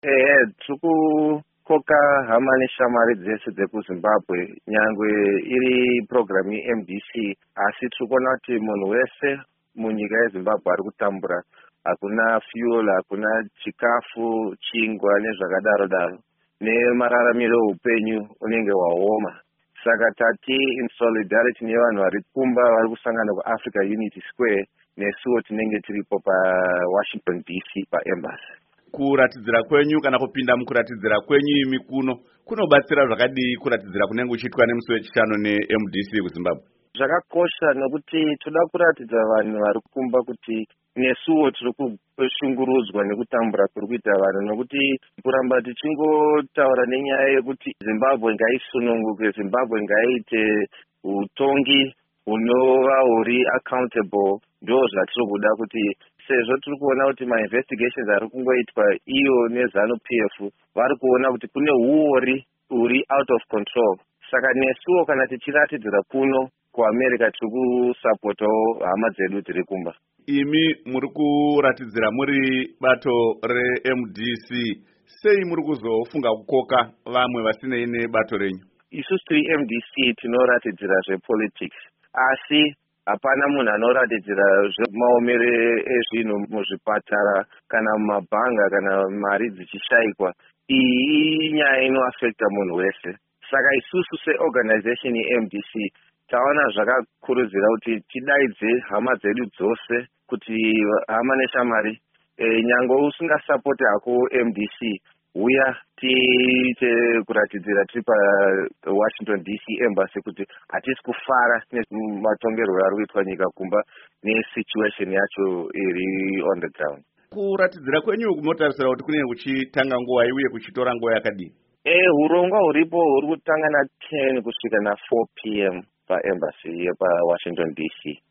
Tikukoka hama neshamwari dzese dzekuZimbabwe nyangwe iri programu yeMDC, asi tirikuona kuti munhu wese munyika yeZimbabwe ari kutambura. Hakuna fuel, hakuna chikafu, chingwa nezvakadaro daro, nemararamiro eupenyu unenge waoma. Saka tati in solidarity nevanhu vari kumba vari kusangana kuAfrica Unity Square, nesuwo tinenge tiripo paWashington DC paembassy. Kuratidzira kwenyu kana kupinda mukuratidzira kwenyu imi kunobatsira zvakadii kuratidzira kunenge kuchiitwa nemusi wechishanu neMDC kuZimbabwe? Zvakakosha nokuti toda kuratidza vanhu vari kumba kuti nesuwo tiri kushungurudzwa nekutambura kuri kuita vanhu, nokuti kuramba tichingotaura nenyaya yekuti Zimbabwe ngaisununguke, Zimbabwe ngaiite utongi hunova huri accountable, ndo zvatiri kuda kuti sezvo tiri kuona kuti ma-investigations ari kungoitwa iyo neZANU-PF vari kuona kuti kune huori huri out of control. Saka nesuwo kana tichiratidzira kuno kuAmerica tiri kusapotawo hama dzedu dziri kumba. Imi muri kuratidzira muri bato reMDC, sei muri kuzofunga kukoka vamwe vasinei nebato renyu? Isusu tiri MDC tinoratidzira zvepolitics, asi hapana munhu anoratidzira zvemaomere ezvinhu muzvipatara kana mumabhanga kana mari dzichishaikwa. Iyi inyaya inoafekta munhu wese. Saka isusu seorganization yeMDC taona zvakakurudzira kuti tidaidze hama dzedu dzose kuti hama neshamwari, nyangwe usingasapoti hako MDC, uya tiite kuratidzira tiri paWashington DC embassy kuti hatisi kufara nematongerwo ari kuitwa nyika kumba nesituation yacho iri on the ground. Kuratidzira kwenyu kunotarisira kuti kunenge kuchitanga nguwai uye kuchitora nguva yakadii? Hurongwa huripo huri kutanga na 10 kusvika na 4 p.m. paembassy yepaWashington DC.